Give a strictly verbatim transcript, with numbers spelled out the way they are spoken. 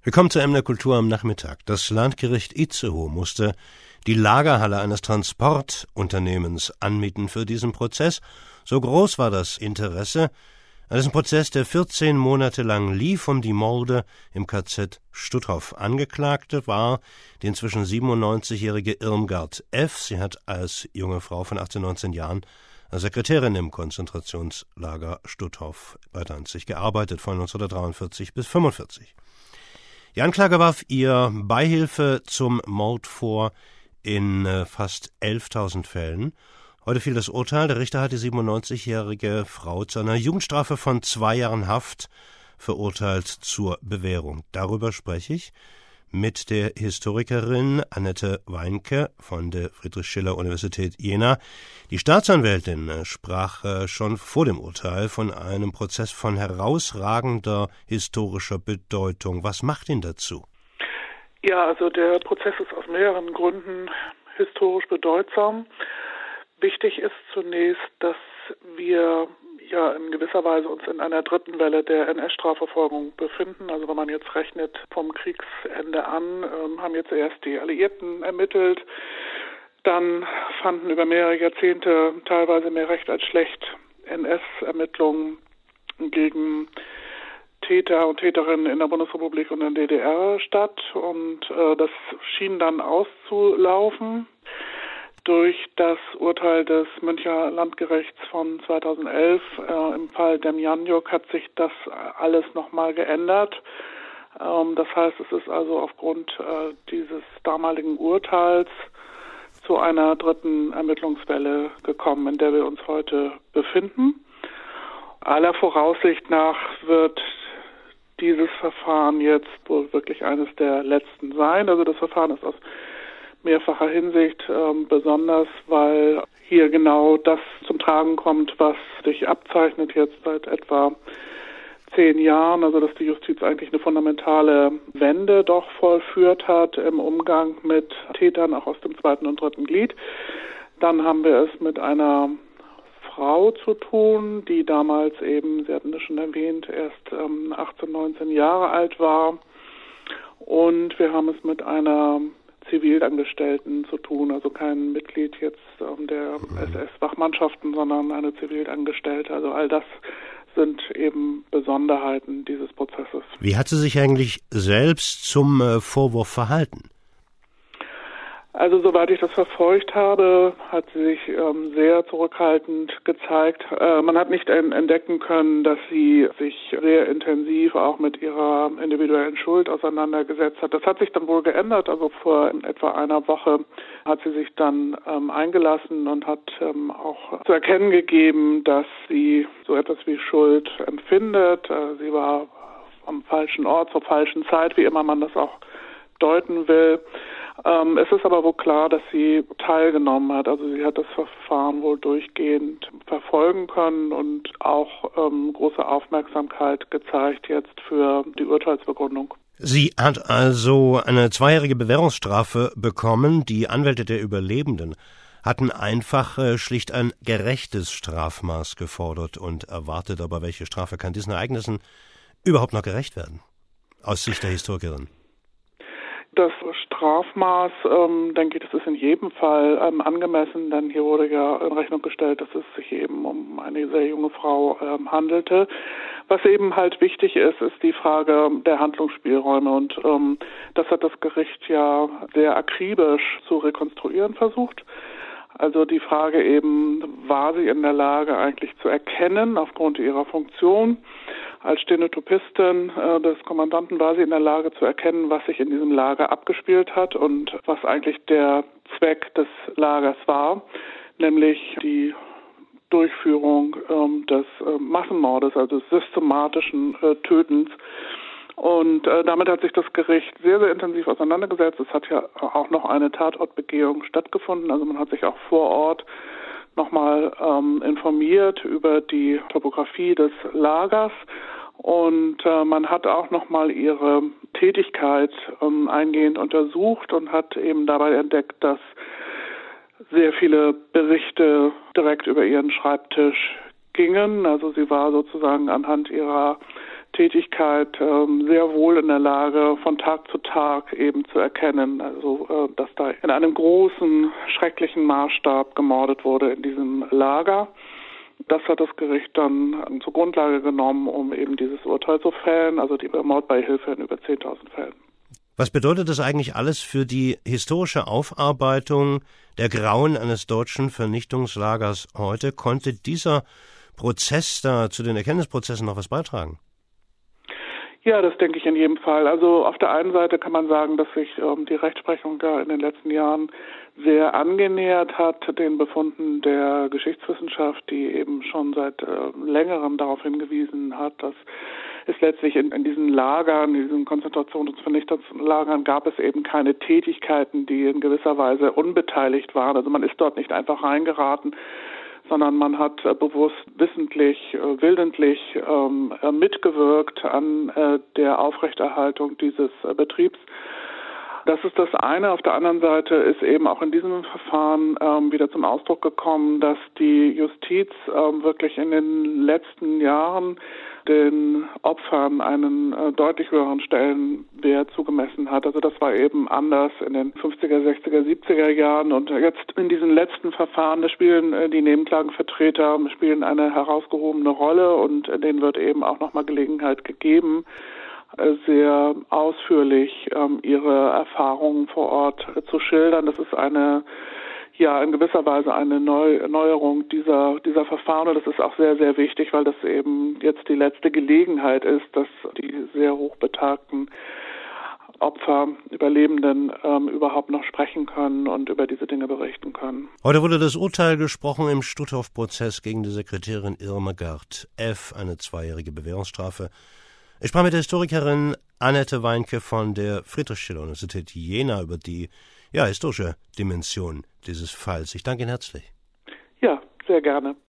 Willkommen zu M der Kultur am Nachmittag. Das Landgericht Itzehoe musste die Lagerhalle eines Transportunternehmens anmieten für diesen Prozess. So groß war das Interesse an diesem Prozess, der vierzehn Monate lang lief, um die Morde im K Z Stutthof. Angeklagte war die inzwischen siebenundneunzigjährige Irmgard F. Sie hat als junge Frau von achtzehn, neunzehn Jahren als Sekretärin im Konzentrationslager Stutthof bei Danzig gearbeitet, von neunzehnhundertdreiundvierzig bis fünfundvierzig. Die Anklage warf ihr Beihilfe zum Mord vor in äh, fast elftausend Fällen. Heute fiel das Urteil. Der Richter hat die siebenundneunzigjährige Frau zu einer Jugendstrafe von zwei Jahren Haft verurteilt zur Bewährung. Darüber spreche ich mit der Historikerin Annette Weinke von der Friedrich-Schiller-Universität Jena. Die Staatsanwältin sprach schon vor dem Urteil von einem Prozess von herausragender historischer Bedeutung. Was macht ihn dazu? Ja, also der Prozess ist aus mehreren Gründen historisch bedeutsam. Wichtig ist zunächst, dass wir ja in gewisser Weise uns in einer dritten Welle der N S-Strafverfolgung befinden. Also wenn man jetzt rechnet vom Kriegsende an, ähm, haben jetzt erst die Alliierten ermittelt, dann fanden über mehrere Jahrzehnte teilweise mehr recht als schlecht N S-Ermittlungen gegen Täter und Täterinnen in der Bundesrepublik und in der D D R statt, und äh, das schien dann auszulaufen. Durch das Urteil des Münchner Landgerichts von zweitausendelf äh, im Fall Demjanjuk hat sich das alles nochmal geändert. Ähm, das heißt, es ist also aufgrund äh, dieses damaligen Urteils zu einer dritten Ermittlungswelle gekommen, in der wir uns heute befinden. Aller Voraussicht nach wird dieses Verfahren jetzt wohl wirklich eines der letzten sein. Also das Verfahren ist aus mehrfacher Hinsicht ähm, besonders, weil hier genau das zum Tragen kommt, was sich abzeichnet jetzt seit etwa zehn Jahren, also dass die Justiz eigentlich eine fundamentale Wende doch vollführt hat im Umgang mit Tätern, auch aus dem zweiten und dritten Glied. Dann haben wir es mit einer Frau zu tun, die damals eben, Sie hatten es schon erwähnt, erst ähm, achtzehn, neunzehn Jahre alt war. Und wir haben es mit einer Zivilangestellten zu tun, also kein Mitglied jetzt ähm, der S S-Wachmannschaften, sondern eine Zivilangestellte. Also all das sind eben Besonderheiten dieses Prozesses. Wie hat sie sich eigentlich selbst zum äh, Vorwurf verhalten? Also soweit ich das verfolgt habe, hat sie sich ähm, sehr zurückhaltend gezeigt. Äh, man hat nicht en- entdecken können, dass sie sich sehr intensiv auch mit ihrer individuellen Schuld auseinandergesetzt hat. Das hat sich dann wohl geändert. Also vor etwa einer Woche hat sie sich dann ähm, eingelassen und hat ähm, auch zu erkennen gegeben, dass sie so etwas wie Schuld empfindet. Äh, sie war am falschen Ort, zur falschen Zeit, wie immer man das auch deuten will. Ähm, es ist aber wohl klar, dass sie teilgenommen hat. Also sie hat das Verfahren wohl durchgehend verfolgen können und auch ähm, große Aufmerksamkeit gezeigt jetzt für die Urteilsbegründung. Sie hat also eine zweijährige Bewährungsstrafe bekommen. Die Anwälte der Überlebenden hatten einfach äh, schlicht ein gerechtes Strafmaß gefordert und erwartet. Aber welche Strafe kann diesen Ereignissen überhaupt noch gerecht werden? Aus Sicht der Historikerin. Das Strafmaß, ähm, denke ich, das ist in jedem Fall ähm, angemessen, denn hier wurde ja in Rechnung gestellt, dass es sich eben um eine sehr junge Frau ähm, handelte. Was eben halt wichtig ist, ist die Frage der Handlungsspielräume, und ähm, das hat das Gericht ja sehr akribisch zu rekonstruieren versucht. Also die Frage eben, war sie in der Lage eigentlich zu erkennen, aufgrund ihrer Funktion als Stenotypistin äh, des Kommandanten, war sie in der Lage zu erkennen, was sich in diesem Lager abgespielt hat und was eigentlich der Zweck des Lagers war, nämlich die Durchführung ähm, des äh, Massenmordes, also des systematischen äh, Tötens. Und äh, damit hat sich das Gericht sehr, sehr intensiv auseinandergesetzt. Es hat ja auch noch eine Tatortbegehung stattgefunden. Also man hat sich auch vor Ort nochmal ähm, informiert über die Topografie des Lagers. Und äh, man hat auch nochmal ihre Tätigkeit ähm, eingehend untersucht und hat eben dabei entdeckt, dass sehr viele Berichte direkt über ihren Schreibtisch gingen. Also sie war sozusagen anhand ihrer Tätigkeit ähm, sehr wohl in der Lage, von Tag zu Tag eben zu erkennen, also äh, dass da in einem großen, schrecklichen Maßstab gemordet wurde in diesem Lager. Das hat das Gericht dann zur Grundlage genommen, um eben dieses Urteil zu fällen, also die Mordbeihilfe in über zehntausend Fällen. Was bedeutet das eigentlich alles für die historische Aufarbeitung der Grauen eines deutschen Vernichtungslagers heute? Konnte dieser Prozess da zu den Erkenntnisprozessen noch was beitragen? Ja, das denke ich in jedem Fall. Also auf der einen Seite kann man sagen, dass sich ähm, die Rechtsprechung da in den letzten Jahren sehr angenähert hat, den Befunden der Geschichtswissenschaft, die eben schon seit äh, längerem darauf hingewiesen hat, dass es letztlich in, in diesen Lagern, in diesen Konzentrations- und Vernichtungslagern gab es eben keine Tätigkeiten, die in gewisser Weise unbeteiligt waren. Also man ist dort nicht einfach reingeraten, sondern man hat äh, bewusst, wissentlich, äh, willentlich ähm, äh, mitgewirkt an äh, der Aufrechterhaltung dieses äh, Betriebs. Das ist das eine. Auf der anderen Seite ist eben auch in diesem Verfahren ähm, wieder zum Ausdruck gekommen, dass die Justiz ähm, wirklich in den letzten Jahren den Opfern einen äh, deutlich höheren Stellenwert zugemessen hat. Also das war eben anders in den fünfziger, sechziger, siebziger Jahren und jetzt in diesen letzten Verfahren, da spielen äh, die Nebenklagenvertreter spielen eine herausgehobene Rolle und äh, denen wird eben auch nochmal Gelegenheit gegeben, sehr ausführlich ähm, ihre Erfahrungen vor Ort äh, zu schildern. Das ist eine, ja, in gewisser Weise eine Neu Neuerung dieser, dieser Verfahren. Und das ist auch sehr, sehr wichtig, weil das eben jetzt die letzte Gelegenheit ist, dass die sehr hochbetagten Opfer, Überlebenden ähm, überhaupt noch sprechen können und über diese Dinge berichten können. Heute wurde das Urteil gesprochen im Stutthof-Prozess gegen die Sekretärin Irmegard F., eine zweijährige Bewährungsstrafe. Ich sprach mit der Historikerin Annette Weinke von der Friedrich-Schiller-Universität Jena über die ja, historische Dimension dieses Falls. Ich danke Ihnen herzlich. Ja, sehr gerne.